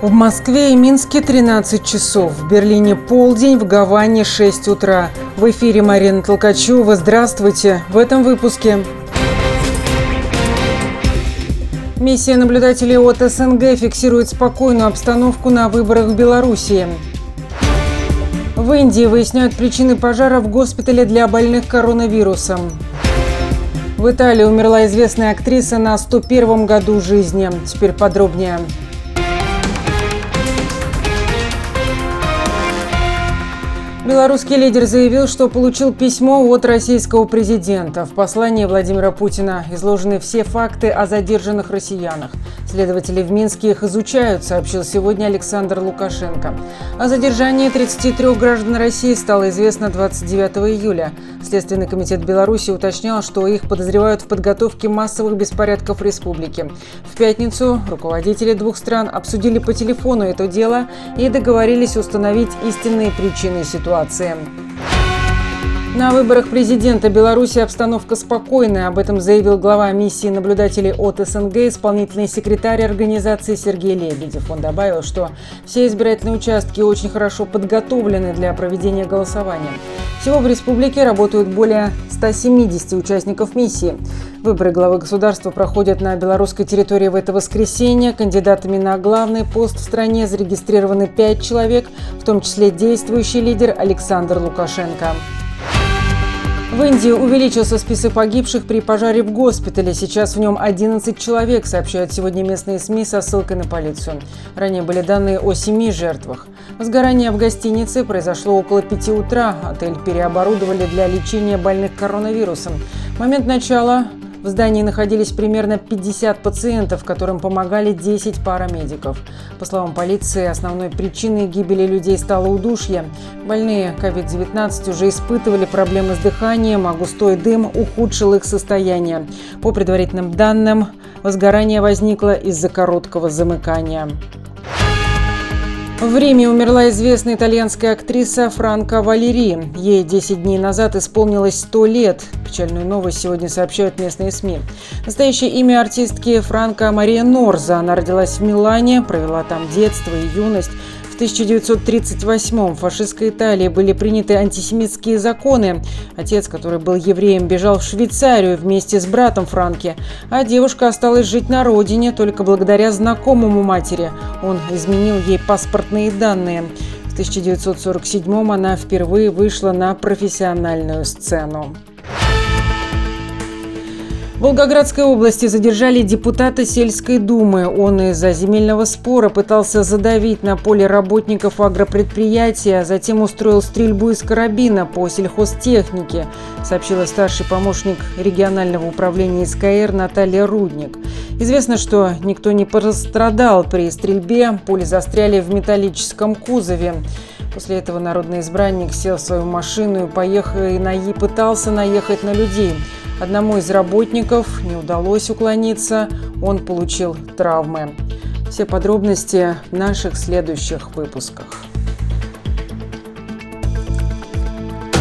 В Москве и Минске 13 часов, в Берлине полдень, в Гаване 6 утра. В эфире Марина Толкачева. Здравствуйте. В этом выпуске. Миссия наблюдателей от СНГ фиксирует спокойную обстановку на выборах в Беларуси. В Индии выясняют причины пожара в госпитале для больных коронавирусом. В Италии умерла известная актриса на 101-м году жизни. Теперь подробнее. Белорусский лидер заявил, что получил письмо от российского президента. В послании Владимира Путина изложены все факты о задержанных россиянах. Следователи в Минске их изучают, сообщил сегодня Александр Лукашенко. О задержании 33 граждан России стало известно 29 июля. Следственный комитет Беларуси уточнял, что их подозревают в подготовке массовых беспорядков в республике. В пятницу руководители двух стран обсудили по телефону это дело и договорились установить истинные причины ситуации. На выборах президента Беларуси обстановка спокойная. Об этом заявил глава миссии наблюдателей от СНГ, исполнительный секретарь организации Сергей Лебедев. Он добавил, что все избирательные участки очень хорошо подготовлены для проведения голосования. Всего в республике работают более 170 участников миссии. Выборы главы государства проходят на белорусской территории в это воскресенье. Кандидатами на главный пост в стране зарегистрированы 5 человек, в том числе действующий лидер Александр Лукашенко. В Индии увеличился список погибших при пожаре в госпитале. Сейчас в нем 11 человек, сообщают сегодня местные СМИ со ссылкой на полицию. Ранее были данные о 7 жертвах. Возгорание в гостинице произошло около 5 утра. Отель переоборудовали для лечения больных коронавирусом. В момент начала в здании находились примерно 50 пациентов, которым помогали 10 парамедиков. По словам полиции, основной причиной гибели людей стало удушье. Больные COVID-19 уже испытывали проблемы с дыханием, а густой дым ухудшил их состояние. По предварительным данным, возгорание возникло из-за короткого замыкания. В Риме умерла известная итальянская актриса Франка Валери. Ей 10 дней назад исполнилось 100 лет. Печальную новость сегодня сообщают местные СМИ. Настоящее имя артистки Франка Мария Норза. Она родилась в Милане, провела там детство и юность. В 1938-м в фашистской Италии были приняты антисемитские законы. Отец, который был евреем, бежал в Швейцарию вместе с братом Франки, а девушка осталась жить на родине только благодаря знакомому матери. Он изменил ей паспортные данные. В 1947-м она впервые вышла на профессиональную сцену. В Волгоградской области задержали депутата сельской думы. Он из-за земельного спора пытался задавить на поле работников агропредприятия, а затем устроил стрельбу из карабина по сельхозтехнике, сообщила старший помощник регионального управления СКР Наталья Рудник. Известно, что никто не пострадал при стрельбе, пули застряли в металлическом кузове. После этого народный избранник сел в свою машину и пытался наехать на людей. Одному из работников не удалось уклониться, он получил травмы. Все подробности в наших следующих выпусках.